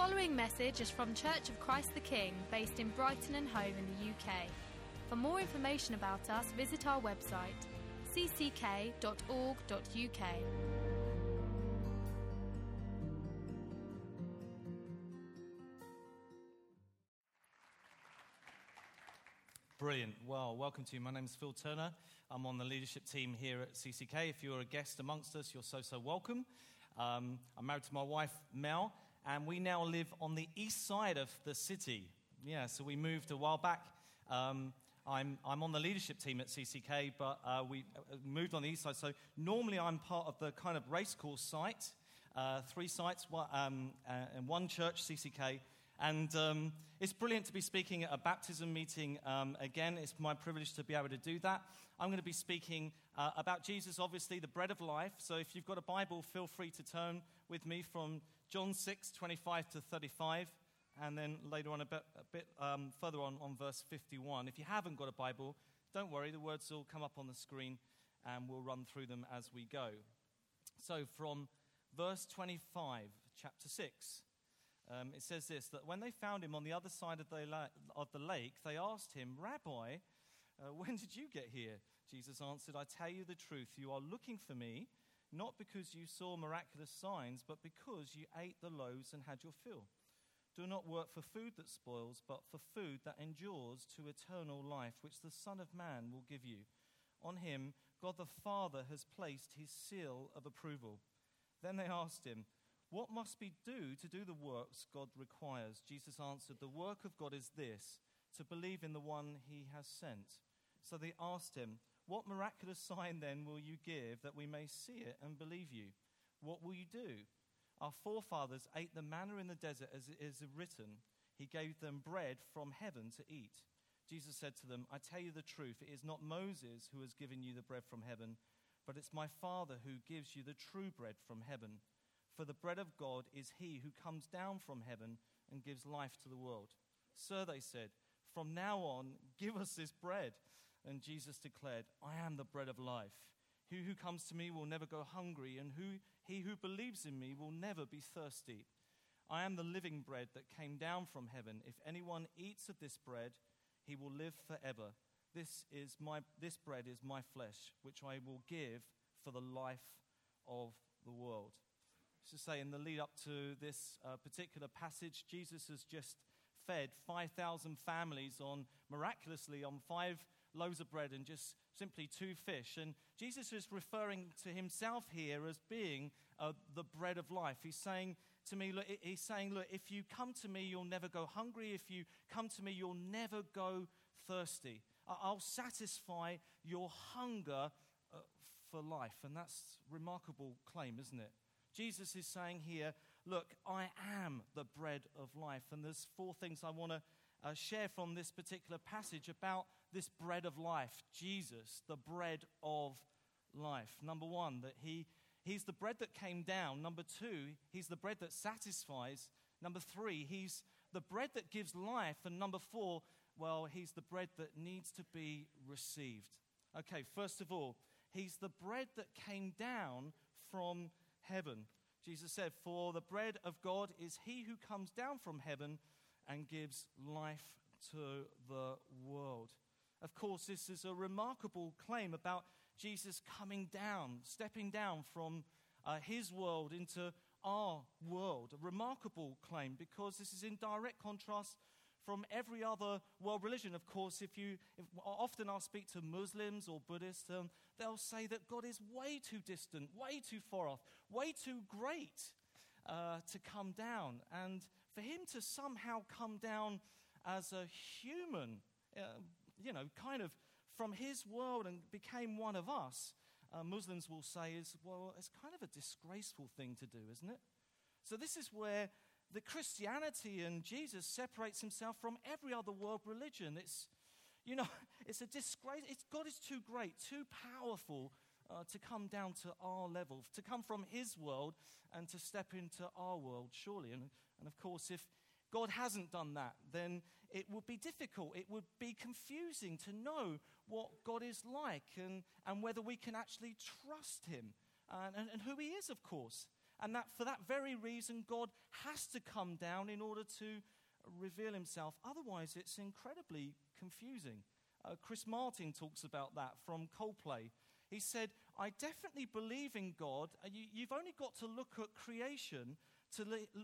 following message is from Church of Christ the King, based in Brighton and Hove in the UK. For more information about us, visit our website, cck.org.uk. Brilliant. Well, welcome to you. My name is Phil Turner. I'm on the leadership team here at CCK. If you're a guest amongst us, you're so welcome. I'm married to my wife, Mel, and we now live on the east side of the city. Yeah, so we moved a while back. I'm on the leadership team at CCK, but we moved on the east side. So normally I'm part of the kind of racecourse site, 3 sites, and one church, CCK. And it's brilliant to be speaking at a baptism meeting again. It's my privilege to be able to do that. I'm going to be speaking about Jesus, obviously, the bread of life. So if you've got a Bible, feel free to turn with me from John 6:25 to 35, and then later on a bit further on verse 51. If you haven't got a Bible, don't worry, the words will come up on the screen, and we'll run through them as we go. So from verse 25, chapter 6. It says this, that when they found him on the other side of the lake, they asked him, "Rabbi, when did you get here?" Jesus answered, "I tell you the truth, you are looking for me, not because you saw miraculous signs, but because you ate the loaves and had your fill. Do not work for food that spoils, but for food that endures to eternal life, which the Son of Man will give you. On him, God the Father has placed his seal of approval." Then they asked him, "What must we do to do the works God requires?" Jesus answered, "The work of God is this, to believe in the one he has sent." So they asked him, "What miraculous sign then will you give that we may see it and believe you? What will you do? Our forefathers ate the manna in the desert, as it is written, he gave them bread from heaven to eat." Jesus said to them, "I tell you the truth, it is not Moses who has given you the bread from heaven, but it's my Father who gives you the true bread from heaven. For the bread of God is he who comes down from heaven and gives life to the world." "Sir," they said, "from now on, give us this bread." And Jesus declared, "I am the bread of life. He who comes to me will never go hungry, and he who believes in me will never be thirsty. I am the living bread that came down from heaven. If anyone eats of this bread, he will live forever. This bread is my flesh, which I will give for the life of the world." To say, in the lead up to this particular passage, Jesus has just fed 5,000 families miraculously on 5 loaves of bread and just simply 2 fish. And Jesus is referring to himself here as being the bread of life. He's saying to me, look, if you come to me, you'll never go hungry. If you come to me, you'll never go thirsty. I'll satisfy your hunger for life. And that's a remarkable claim, isn't it? Jesus is saying here, look, I am the bread of life. And there's 4 things I want to share from this particular passage about this bread of life, Jesus, the bread of life. Number 1, that he's the bread that came down. Number 2, he's the bread that satisfies. Number 3, he's the bread that gives life. And number 4, well, he's the bread that needs to be received. Okay, first of all, he's the bread that came down from heaven. Jesus said, "For the bread of God is he who comes down from heaven and gives life to the world." Of course, this is a remarkable claim about Jesus coming down, stepping down from his world into our world. A remarkable claim because this is in direct contrast from every other world religion. Of course, if often I'll speak to Muslims or Buddhists, they'll say that God is way too distant, way too far off, way too great to come down. And for him to somehow come down as a human, kind of from his world and became one of us, Muslims will say it's kind of a disgraceful thing to do, isn't it? So this is where the Christianity and Jesus separates himself from every other world religion. It's a disgrace. God is too great, too powerful to come down to our level, to come from his world and to step into our world, surely. And of course, if God hasn't done that, then it would be difficult. It would be confusing to know what God is like and whether we can actually trust him and who he is, of course. And that for that very reason, God has to come down in order to reveal himself. Otherwise, it's incredibly confusing. Chris Martin talks about that from Coldplay. He said, I definitely believe in God. You've only got to look at creation to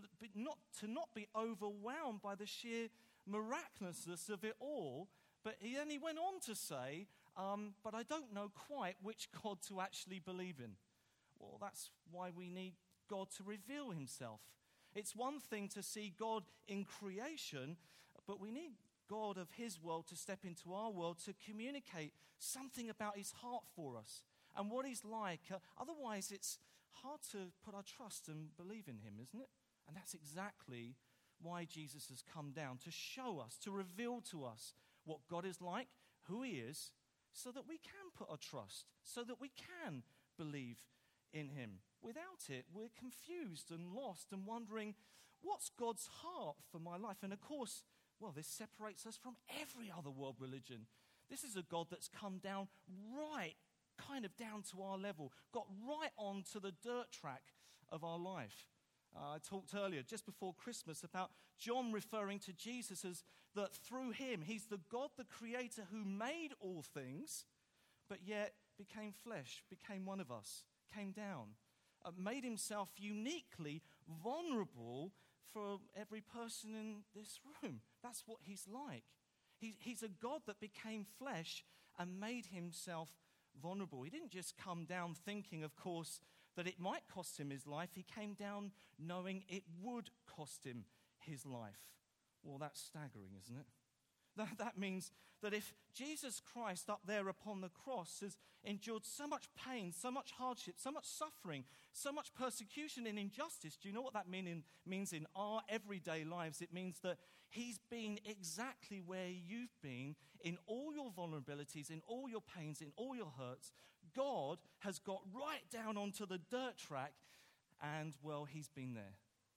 not be overwhelmed by the sheer miraculousness of it all. But then he went on to say, but I don't know quite which God to actually believe in. Well, that's why we need God to reveal himself. It's one thing to see God in creation, but we need God of his world to step into our world to communicate something about his heart for us and what he's like. Otherwise, it's hard to put our trust and believe in him, isn't it? And that's exactly why Jesus has come down, to show us, to reveal to us what God is like, who he is, so that we can put our trust, so that we can believe in him. Without it, we're confused and lost and wondering, what's God's heart for my life? And of course, well, this separates us from every other world religion. This is a God that's come down right, kind of down to our level, got right onto the dirt track of our life. I talked earlier, just before Christmas, about John referring to Jesus as that through him, he's the God, the creator who made all things, but yet became flesh, became one of us, came down, made himself uniquely vulnerable for every person in this room. That's what he's like. He's a God that became flesh and made himself vulnerable. He didn't just come down thinking, of course, that it might cost him his life. He came down knowing it would cost him his life. Well, that's staggering, isn't it? That means that if Jesus Christ up there upon the cross has endured so much pain, so much hardship, so much suffering, so much persecution and injustice, do you know what that means in our everyday lives? It means that he's been exactly where you've been in all your vulnerabilities, in all your pains, in all your hurts. God has got right down onto the dirt track and, well, he's been there.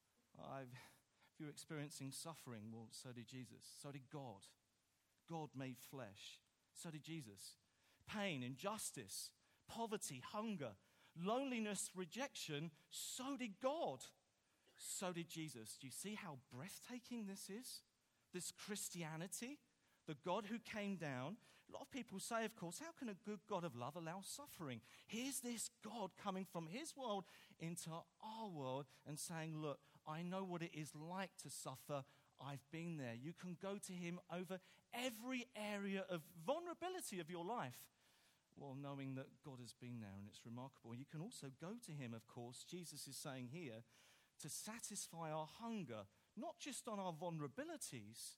If you're experiencing suffering, well, so did Jesus. So did God. God made flesh. So did Jesus. Pain, injustice, poverty, hunger, loneliness, rejection, so did God. So did Jesus. Do you see how breathtaking this is? This Christianity, the God who came down. A lot of people say, of course, how can a good God of love allow suffering? Here's this God coming from his world into our world and saying, look, I know what it is like to suffer. I've been there. You can go to him over every area of vulnerability of your life. Well, knowing that God has been there, and it's remarkable. You can also go to him, of course, Jesus is saying here, to satisfy our hunger, not just on our vulnerabilities,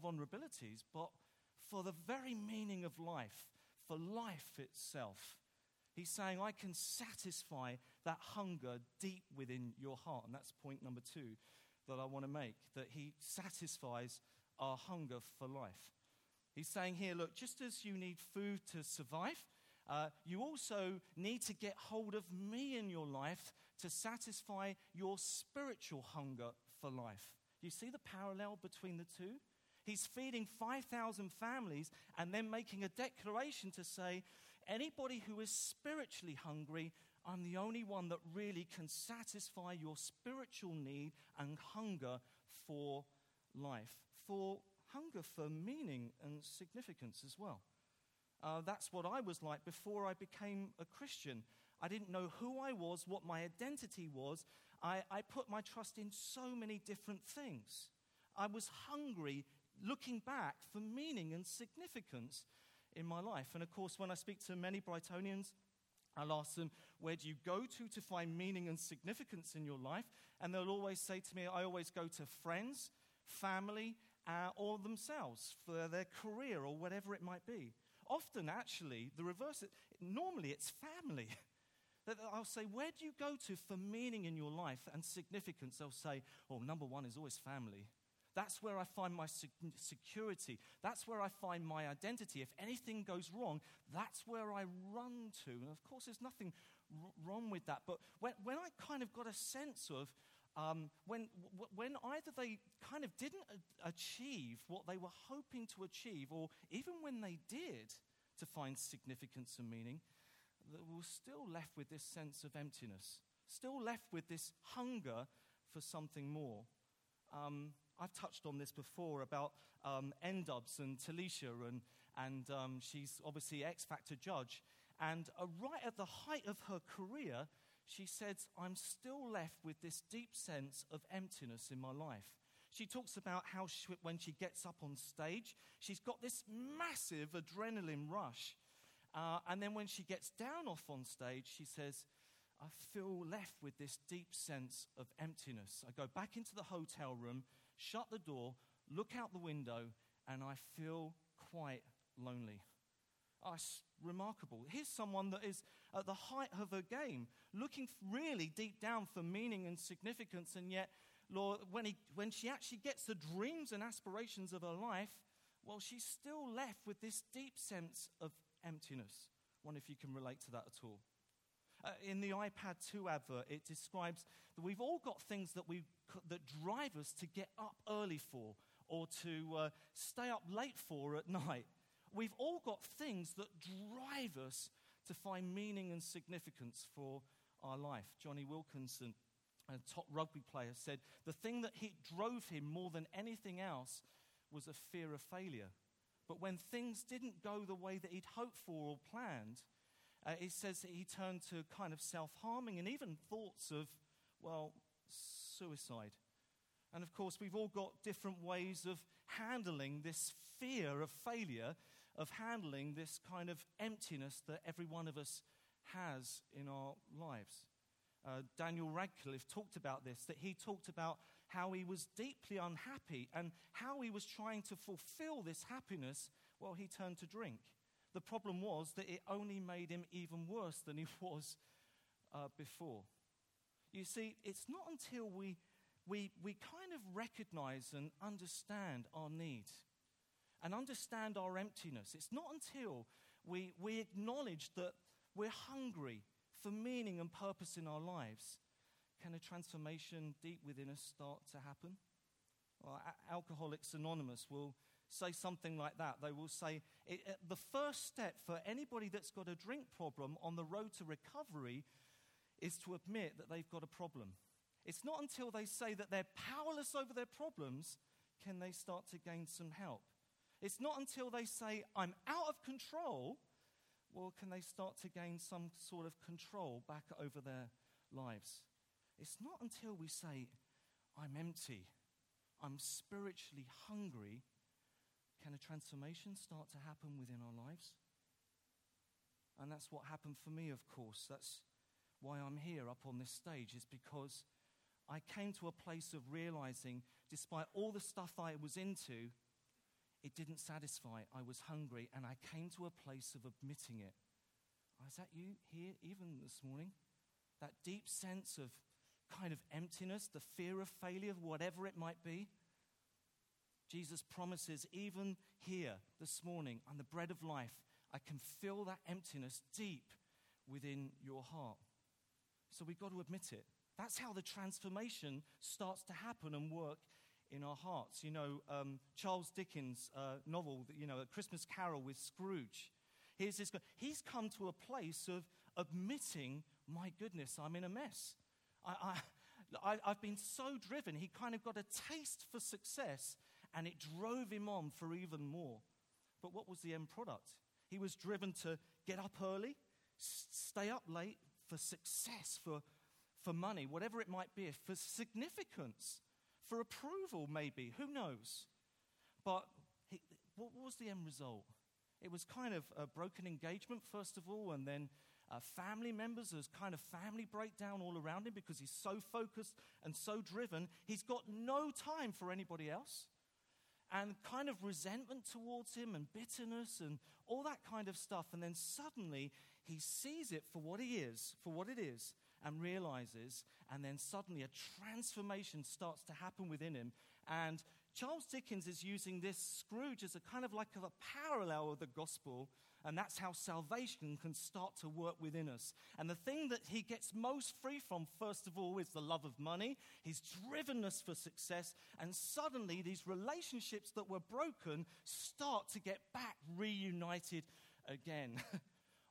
but for the very meaning of life, for life itself. He's saying, I can satisfy that hunger deep within your heart. And that's point number 2 that I want to make, that he satisfies our hunger for life. He's saying here, look, just as you need food to survive, you also need to get hold of me in your life to satisfy your spiritual hunger for life. You see the parallel between the two? He's feeding 5,000 families and then making a declaration to say, anybody who is spiritually hungry, I'm the only one that really can satisfy your spiritual need and hunger for life, for hunger for meaning and significance as well. That's what I was like before I became a Christian. I didn't know who I was, what my identity was. I put my trust in so many different things. I was hungry, looking back for meaning and significance in my life. And of course, when I speak to many Brightonians, I'll ask them, where do you go to find meaning and significance in your life? And they'll always say to me, I always go to friends, family, or themselves for their career or whatever it might be. Often, actually, the reverse, normally it's family. I'll say, where do you go to for meaning in your life and significance? They'll say, oh, number 1 is always family. That's where I find my security. That's where I find my identity. If anything goes wrong, that's where I run to. And of course, there's nothing wrong with that. But when I kind of got a sense of when either they kind of didn't achieve what they were hoping to achieve, or even when they did to find significance and meaning, that we're still left with this sense of emptiness. still left with this hunger for something more. I've touched on this before about N-Dubs and Talisha, and she's obviously X Factor judge. And right at the height of her career, she said, I'm still left with this deep sense of emptiness in my life. She talks about how when she gets up on stage, she's got this massive adrenaline rush. And then when she gets down off on stage, she says, I feel left with this deep sense of emptiness. I go back into the hotel room, shut the door, look out the window, and I feel quite lonely. Oh, it's remarkable. Here's someone that is at the height of her game, looking really deep down for meaning and significance, and yet, Lord, when she actually gets the dreams and aspirations of her life, well, she's still left with this deep sense of emptiness. I wonder if you can relate to that at all. In the iPad 2 advert, it describes that we've all got things that drive us to get up early for or to stay up late for at night. We've all got things that drive us to find meaning and significance for our life. Johnny Wilkinson, a top rugby player, said the thing that drove him more than anything else was a fear of failure. But when things didn't go the way that he'd hoped for or planned, he says that he turned to kind of self-harming and even thoughts of, well, suicide. And of course, we've all got different ways of handling this fear of failure, of handling this kind of emptiness that every one of us has in our lives. Daniel Radcliffe talked about this, that he talked about how he was deeply unhappy and how he was trying to fulfill this happiness. Well, he turned to drink. The problem was that it only made him even worse than he was before. You see, it's not until we kind of recognize and understand our need and understand our emptiness. It's not until we acknowledge that we're hungry for meaning and purpose in our lives can a transformation deep within us start to happen. Well, Alcoholics Anonymous will say something like that. They will say the first step for anybody that's got a drink problem on the road to recovery is to admit that they've got a problem. It's not until they say that they're powerless over their problems can they start to gain some help. It's not until they say, I'm out of control, well, can they start to gain some sort of control back over their lives. It's not until we say, I'm empty, I'm spiritually hungry, can a transformation start to happen within our lives? And that's what happened for me, of course. That's why I'm here up on this stage, is because I came to a place of realizing, despite all the stuff I was into, it didn't satisfy. I was hungry, and I came to a place of admitting it. Is that you here even this morning? That deep sense of kind of emptiness, the fear of failure, whatever it might be. Jesus promises, even here this morning, I'm the bread of life. I can feel that emptiness deep within your heart. So we've got to admit it. That's how the transformation starts to happen and work in our hearts. You know, Charles Dickens' novel, A Christmas Carol with Scrooge. Here's this guy. He's come to a place of admitting, my goodness, I'm in a mess. I've been so driven. He kind of got a taste for success, and it drove him on for even more. But what was the end product? He was driven to get up early, stay up late for success, for money, whatever it might be, for significance, for approval maybe, who knows? But what was the end result? It was kind of a broken engagement, first of all, and then family members, there's kind of family breakdown all around him because he's so focused and so driven. He's got no time for anybody else. And kind of resentment towards him and bitterness and all that kind of stuff. And then suddenly he sees it for what it is, and realizes, and then suddenly a transformation starts to happen within him. And Charles Dickens is using this Scrooge as a kind of like a parallel of the gospel, and that's how salvation can start to work within us. And the thing that he gets most free from, first of all, is the love of money, his drivenness for success, and suddenly these relationships that were broken start to get back reunited again.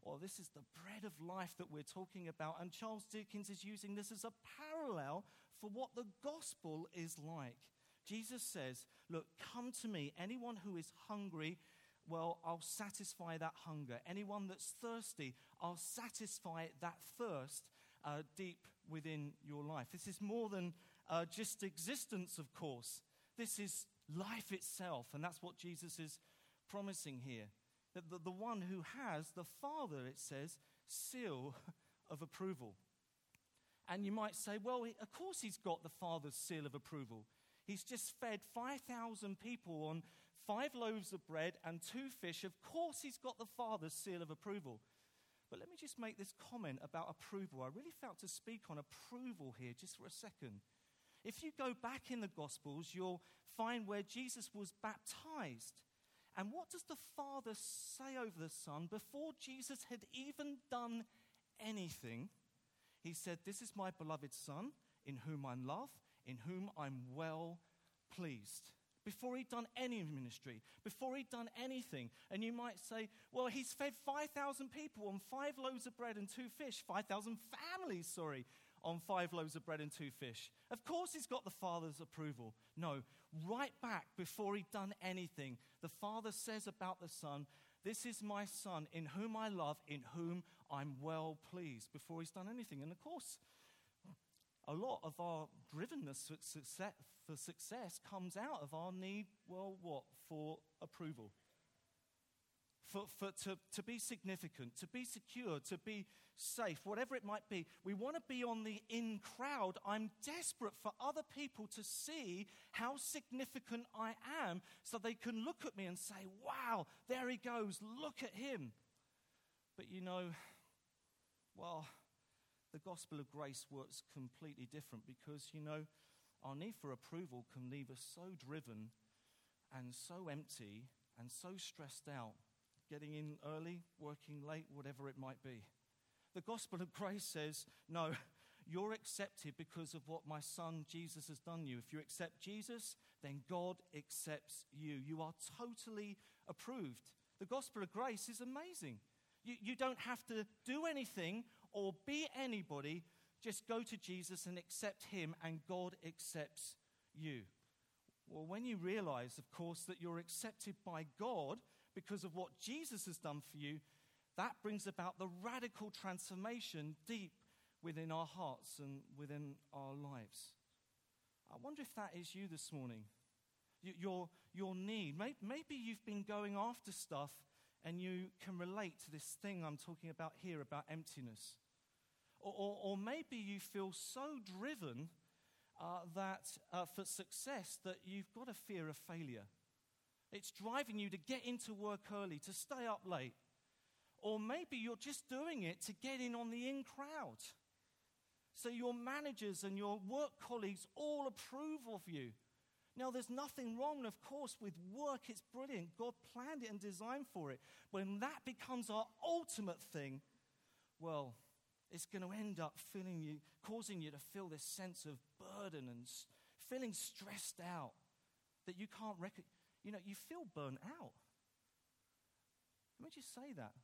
Well, this is the bread of life that we're talking about. And Charles Dickens is using this as a parallel for what the gospel is like. Jesus says, look, come to me. Anyone who is hungry, well, I'll satisfy that hunger. Anyone that's thirsty, I'll satisfy that thirst deep within your life. This is more than just existence, of course. This is life itself, and that's what Jesus is promising here. That the one who has the Father, it says, seal of approval. And you might say, well, of course he's got the Father's seal of approval. He's just fed 5,000 people on 5 loaves of bread and 2 fish. Of course he's got the Father's seal of approval. But let me just make this comment about approval. I really felt to speak on approval here just for a second. If you go back in the Gospels, you'll find where Jesus was baptized. And what does the Father say over the Son? Before Jesus had even done anything, he said, this is my beloved Son, in whom I love, in whom I'm well pleased. Before he'd done any ministry, before he'd done anything. And you might say, well, he's fed 5,000 people on 5 loaves of bread and 2 fish. 5,000 families, on 5 loaves of bread and 2 fish. Of course he's got the Father's approval. No, right back before he'd done anything, the Father says about the Son, this is my Son in whom I love, in whom I'm well pleased, before he's done anything. And of course, a lot of our drivenness for success comes out of our need, for approval. To be significant, to be secure, to be safe, whatever it might be. We want to be on the in crowd. I'm desperate for other people to see how significant I am so they can look at me and say, wow, there he goes, look at him. But the gospel of grace works completely different because, our need for approval can leave us so driven and so empty and so stressed out, getting in early, working late, whatever it might be. The gospel of grace says, no, you're accepted because of what my Son Jesus has done you. If you accept Jesus, then God accepts you. You are totally approved. The gospel of grace is amazing. You don't have to do anything or be anybody. Just go to Jesus and accept him, and God accepts you. Well, when you realize, of course, that you're accepted by God because of what Jesus has done for you, that brings about the radical transformation deep within our hearts and within our lives. I wonder if that is you this morning. Your need. Maybe you've been going after stuff and you can relate to this thing I'm talking about here, about emptiness. Or maybe you feel so driven for success that you've got a fear of failure. It's driving you to get into work early, to stay up late. Or maybe you're just doing it to get in on the in crowd. So your managers and your work colleagues all approve of you. Now, there's nothing wrong, of course, with work. It's brilliant. God planned it and designed for it. When that becomes our ultimate thing, well, it's going to end up causing you to feel this sense of burden and feeling stressed out that you can't you feel burnt out. Let me just say that.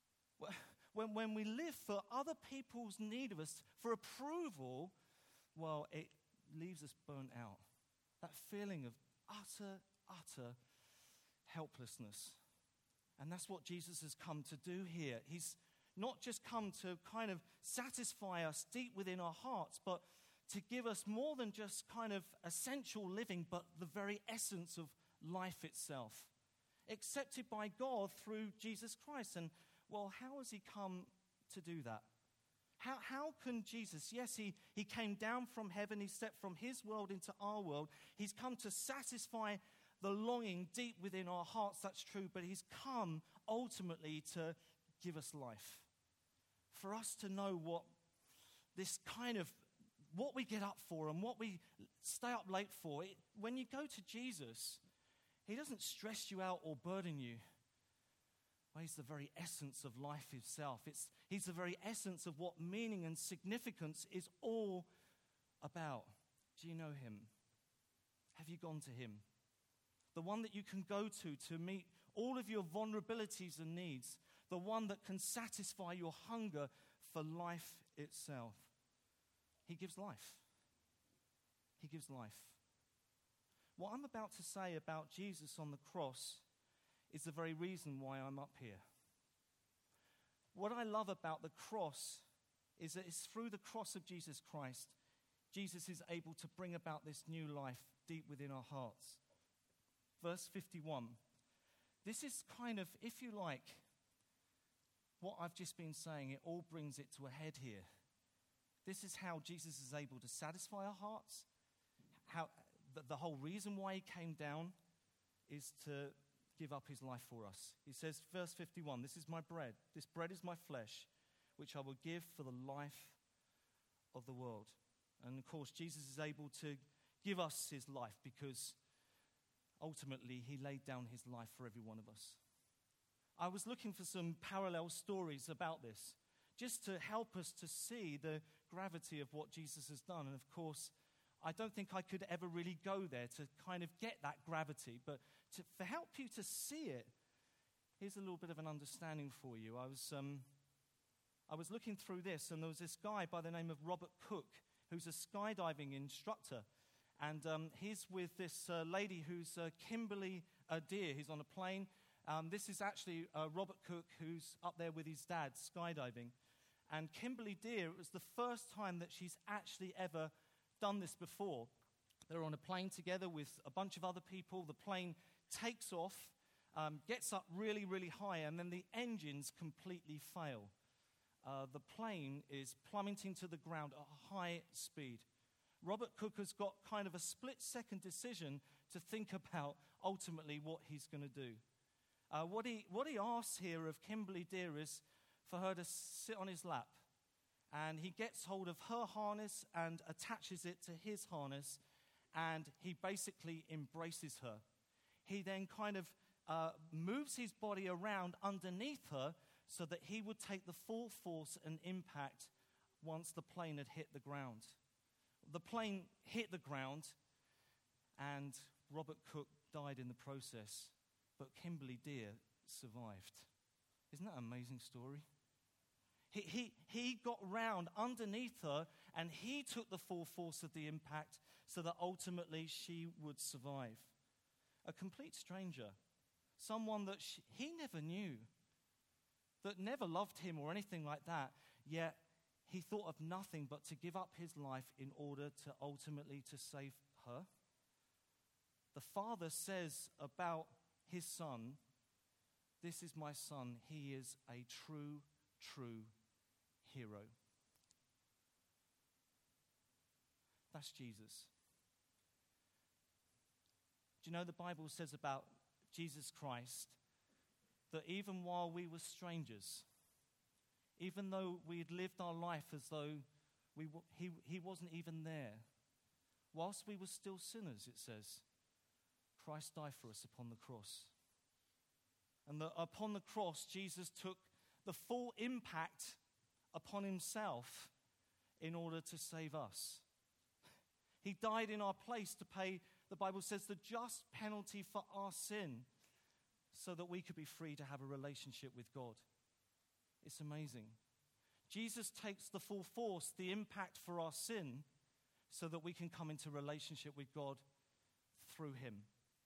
When we live for other people's need of us, for approval, well, it leaves us burnt out. That feeling of utter helplessness. And that's what Jesus has come to do here. He's not just come to kind of satisfy us deep within our hearts, but to give us more than just kind of essential living, but the very essence of life itself. Accepted by God through Jesus Christ. And, well, how has he come to do that? How can Jesus, yes, he came down from heaven, he stepped from his world into our world. He's come to satisfy the longing deep within our hearts, that's true, but he's come ultimately to give us life. For us to know what we get up for and what we stay up late for. When you go to Jesus, he doesn't stress you out or burden you. Well, he's the very essence of life itself. He's the very essence of what meaning and significance is all about. Do you know him? Have you gone to him? The one that you can go to meet all of your vulnerabilities and needs. the one that can satisfy your hunger for life itself. He gives life. He gives life. What I'm about to say about Jesus on the cross is the very reason why I'm up here. What I love about the cross is that it's through the cross of Jesus Christ, Jesus is able to bring about this new life deep within our hearts. Verse 51. This is kind of, if you like, what I've just been saying, it all brings it to a head here. This is how Jesus is able to satisfy our hearts. How the whole reason why he came down is to give up his life for us. He says, verse 51, this is my bread. This bread is my flesh, which I will give for the life of the world. And of course, Jesus is able to give us his life because ultimately he laid down his life for every one of us. I was looking for some parallel stories about this, just to help us to see the gravity of what Jesus has done. And of course, I don't think I could ever really go there to kind of get that gravity, but to help you to see it, here's a little bit of an understanding for you. I was looking through this, and there was this guy by the name of Robert Cook, who's a skydiving instructor. And he's with this lady who's Kimberly Deer. He's on a plane. This is actually Robert Cook, who's up there with his dad skydiving. And Kimberly Deer, it was the first time that she's actually ever done this before. They're on a plane together with a bunch of other people. The plane takes off, gets up really, really high, and then the engines completely fail. The plane is plummeting to the ground at a high speed. Robert Cook has got kind of a split-second decision to think about ultimately what he's going to do. What he asks here of Kimberly Deer is for her to sit on his lap. And he gets hold of her harness and attaches it to his harness, and he basically embraces her. He then kind of moves his body around underneath her so that he would take the full force and impact once the plane had hit the ground. The plane hit the ground, and Robert Cook died in the process, but Kimberly Deer survived. Isn't that an amazing story? He got round underneath her, and he took the full force of the impact so that ultimately she would survive. A complete stranger, someone that he never knew, that never loved him or anything like that, yet he thought of nothing but to give up his life in order to ultimately to save her. The Father says about his Son, "This is my Son, he is a true hero." That's Jesus. Do you know the Bible says about Jesus Christ that even while we were strangers, even though we had lived our life as though he wasn't even there, whilst we were still sinners, it says, Christ died for us upon the cross. And that upon the cross, Jesus took the full impact upon himself in order to save us. He died in our place to pay, the Bible says, the just penalty for our sin so that we could be free to have a relationship with God. It's amazing. Jesus takes the full force, the impact for our sin, so that we can come into relationship with God through him.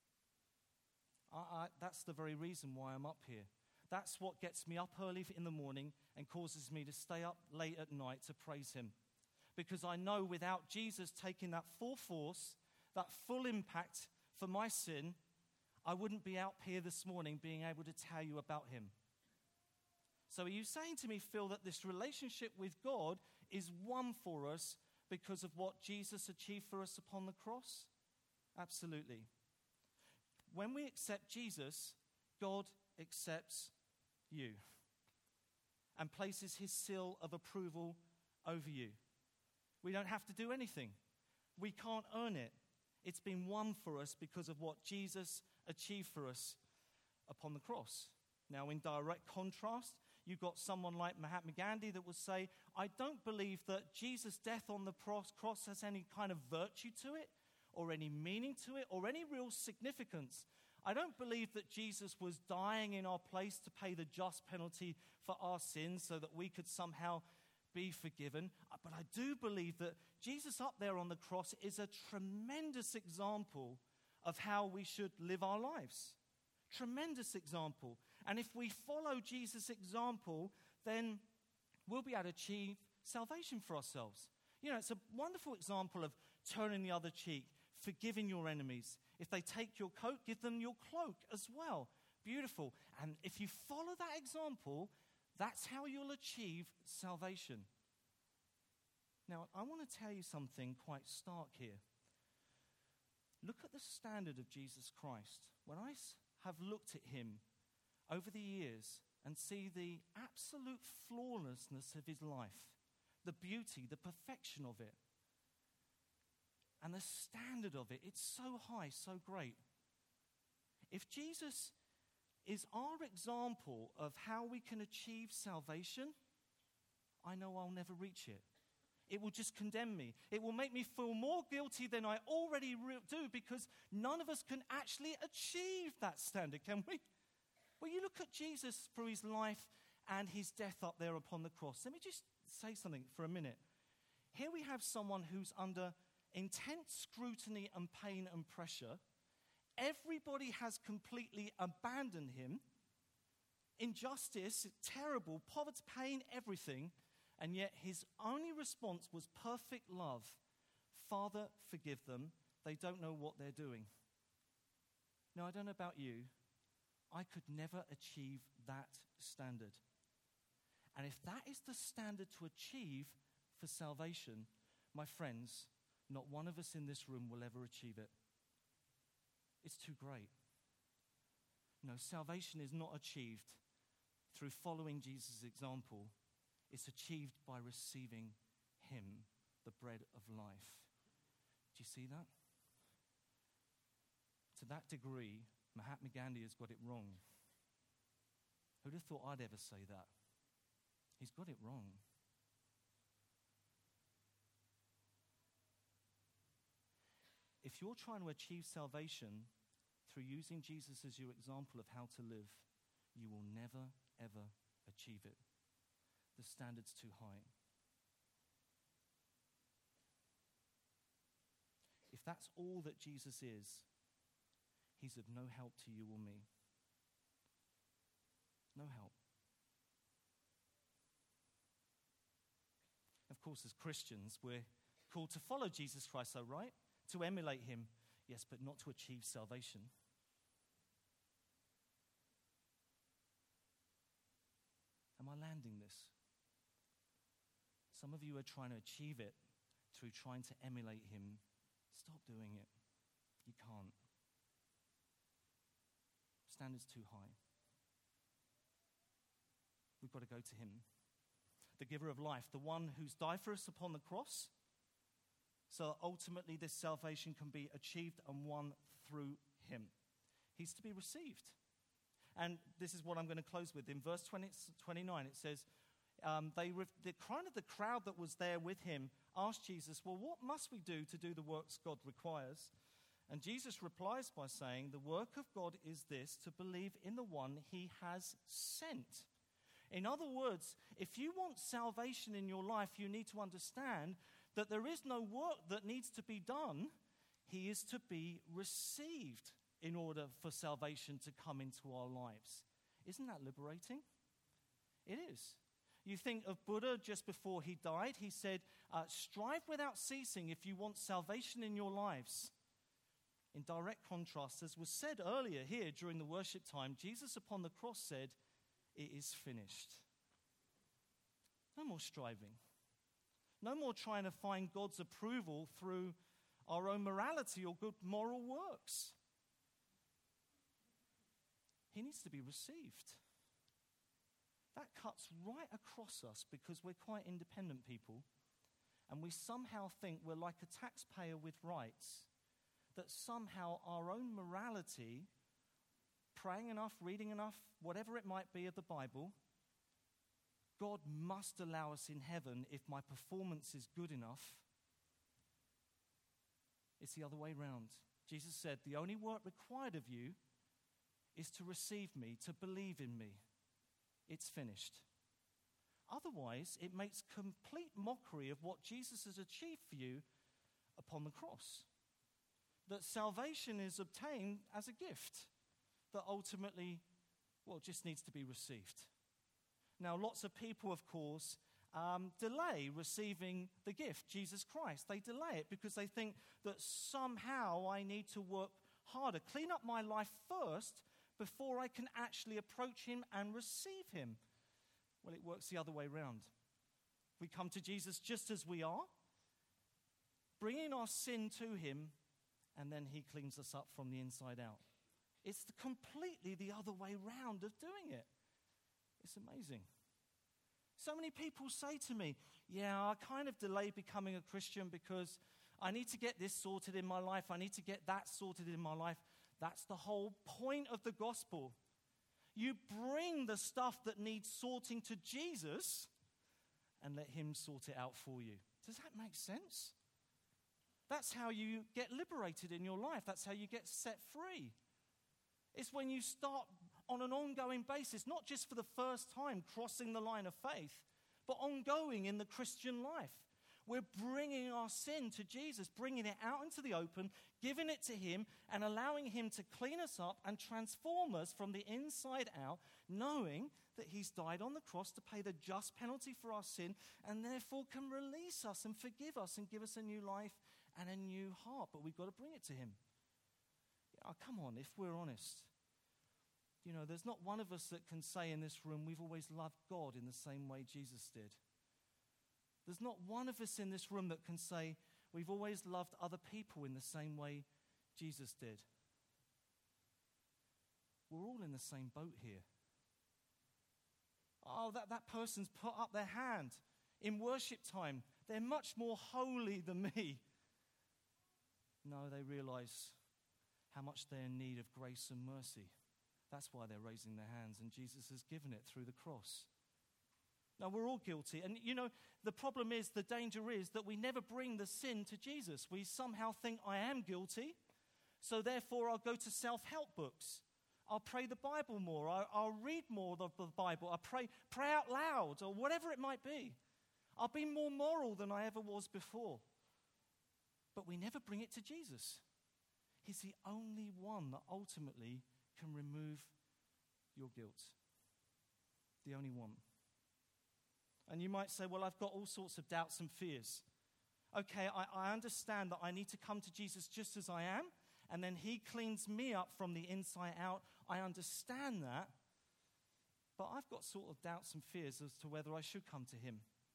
That's the very reason why I'm up here. That's what gets me up early in the morning and causes me to stay up late at night to praise him. Because I know without Jesus taking that full force, that full impact for my sin, I wouldn't be out here this morning being able to tell you about him. So are you saying to me, Phil, that this relationship with God is won for us because of what Jesus achieved for us upon the cross? Absolutely. When we accept Jesus, God accepts you and places his seal of approval over you. We don't have to do anything. We can't earn it. It's been won for us because of what Jesus achieved for us upon the cross. Now, in direct contrast, you've got someone like Mahatma Gandhi that would say, I don't believe that Jesus' death on the cross has any kind of virtue to it, or any meaning to it, or any real significance. I don't believe that Jesus was dying in our place to pay the just penalty for our sins so that we could somehow be forgiven. But I do believe that Jesus up there on the cross is a tremendous example of how we should live our lives. Tremendous example. And if we follow Jesus' example, then we'll be able to achieve salvation for ourselves. You know, it's a wonderful example of turning the other cheek, forgiving your enemies. If they take your coat, give them your cloak as well. Beautiful. And if you follow that example, that's how you'll achieve salvation. Now, I want to tell you something quite stark here. Look at the standard of Jesus Christ. When I have looked at him over the years and see the absolute flawlessness of his life, the beauty, the perfection of it, and the standard of it, it's so high, so great. If Jesus is our example of how we can achieve salvation, I know I'll never reach it. It will just condemn me. It will make me feel more guilty than I already do, because none of us can actually achieve that standard, can we? Well, you look at Jesus through his life and his death up there upon the cross. Let me just say something for a minute. Here we have someone who's under intense scrutiny and pain and pressure. Everybody has completely abandoned him. Injustice, terrible, poverty, pain, everything. And yet his only response was perfect love. Father, forgive them. They don't know what they're doing. Now, I don't know about you. I could never achieve that standard. And if that is the standard to achieve for salvation, my friends, not one of us in this room will ever achieve it. It's too great. No, salvation is not achieved through following Jesus' example. It's achieved by receiving him, the bread of life. Do you see that? To that degree, Mahatma Gandhi has got it wrong. Who'd have thought I'd ever say that? He's got it wrong. If you're trying to achieve salvation through using Jesus as your example of how to live, you will never, ever achieve it. The standard's too high. If that's all that Jesus is, he's of no help to you or me. No help. Of course, as Christians, we're called to follow Jesus Christ, though, right? To emulate him, yes, but not to achieve salvation. Am I landing this? Some of you are trying to achieve it through trying to emulate him. Stop doing it. You can't. Standard's too high. We've got to go to him, the giver of life, the one who's died for us upon the cross, so ultimately this salvation can be achieved and won through him. He's to be received. And this is what I'm going to close with. In verse 29, it says, the crowd that was there with him asked Jesus, well, what must we do to do the works God requires? And Jesus replies by saying, the work of God is this, to believe in the one he has sent. In other words, if you want salvation in your life, you need to understand that there is no work that needs to be done. He is to be received in order for salvation to come into our lives. Isn't that liberating? It is. You think of Buddha just before he died. He said, strive without ceasing if you want salvation in your lives. In direct contrast, as was said earlier here during the worship time, Jesus upon the cross said, it is finished. No more striving. No more trying to find God's approval through our own morality or good moral works. He needs to be received. That cuts right across us because we're quite independent people, and we somehow think we're like a taxpayer with rights, that somehow our own morality, praying enough, reading enough, whatever it might be of the Bible, God must allow us in heaven if my performance is good enough. It's the other way round. Jesus said, the only work required of you is to receive me, to believe in me. It's finished. Otherwise, it makes complete mockery of what Jesus has achieved for you upon the cross. That salvation is obtained as a gift that ultimately, just needs to be received. Now, lots of people, of course, delay receiving the gift, Jesus Christ. They delay it because they think that somehow I need to work harder, clean up my life first before I can actually approach him and receive him. Well, it works the other way around. We come to Jesus just as we are, bringing our sin to him, and then he cleans us up from the inside out. It's completely the other way round of doing it. It's amazing. So many people say to me, I kind of delay becoming a Christian because I need to get this sorted in my life. I need to get that sorted in my life. That's the whole point of the gospel. You bring the stuff that needs sorting to Jesus and let him sort it out for you. Does that make sense? That's how you get liberated in your life. That's how you get set free. It's when you start on an ongoing basis, not just for the first time crossing the line of faith, but ongoing in the Christian life. We're bringing our sin to Jesus, bringing it out into the open, giving it to him, and allowing him to clean us up and transform us from the inside out, knowing that he's died on the cross to pay the just penalty for our sin, and therefore can release us and forgive us and give us a new life and a new heart. But we've got to bring it to him. Come on, if we're honest. There's not one of us that can say in this room, we've always loved God in the same way Jesus did. There's not one of us in this room that can say, we've always loved other people in the same way Jesus did. We're all in the same boat here. That person's put up their hand in worship time. They're much more holy than me. No, they realize how much they're in need of grace and mercy. That's why they're raising their hands, and Jesus has given it through the cross. Now, we're all guilty. And, the problem is, the danger is that we never bring the sin to Jesus. We somehow think, I am guilty, so therefore I'll go to self-help books. I'll pray the Bible more. I'll read more of the Bible. I'll pray out loud, or whatever it might be. I'll be more moral than I ever was before. But we never bring it to Jesus. He's the only one that ultimately can remove your guilt. The only one. And you might say, well, I've got all sorts of doubts and fears. Okay, I understand that I need to come to Jesus just as I am, and then he cleans me up from the inside out. I understand that. But I've got sort of doubts and fears as to whether I should come to him.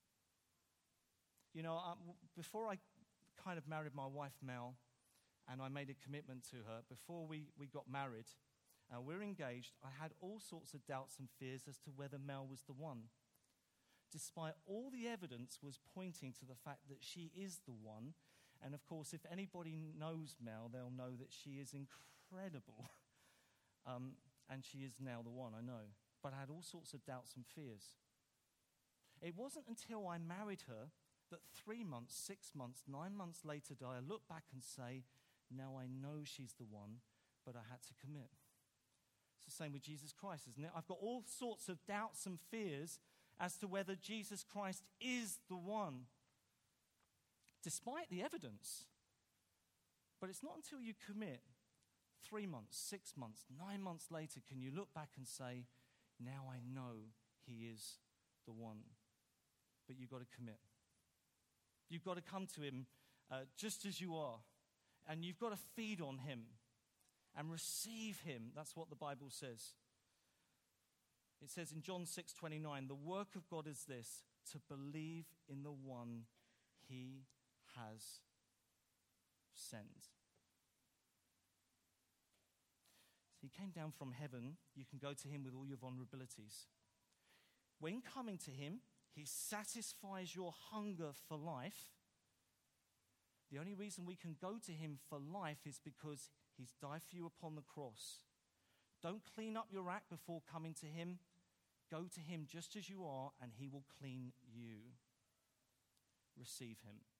Before I kind of married my wife, Mel, and I made a commitment to her, before we got married, we're engaged, I had all sorts of doubts and fears as to whether Mel was the one. Despite all the evidence was pointing to the fact that she is the one. And of course, if anybody knows Mel, they'll know that she is incredible. And she is now the one, I know. But I had all sorts of doubts and fears. It wasn't until I married her that 3 months, 6 months, 9 months later did I look back and say, now I know she's the one, but I had to commit. It's the same with Jesus Christ, isn't it? I've got all sorts of doubts and fears as to whether Jesus Christ is the one, despite the evidence. But it's not until you commit 3 months, 6 months, 9 months later can you look back and say, now I know he is the one. But you've got to commit. You've got to come to him just as you are. And you've got to feed on him and receive him. That's what the Bible says. It says in John 6:29, the work of God is this, to believe in the one he has sent. So he came down from heaven. You can go to him with all your vulnerabilities. When coming to him, he satisfies your hunger for life. The only reason we can go to him for life is because he's died for you upon the cross. Don't clean up your act before coming to him. Go to him just as you are, and he will clean you. Receive him.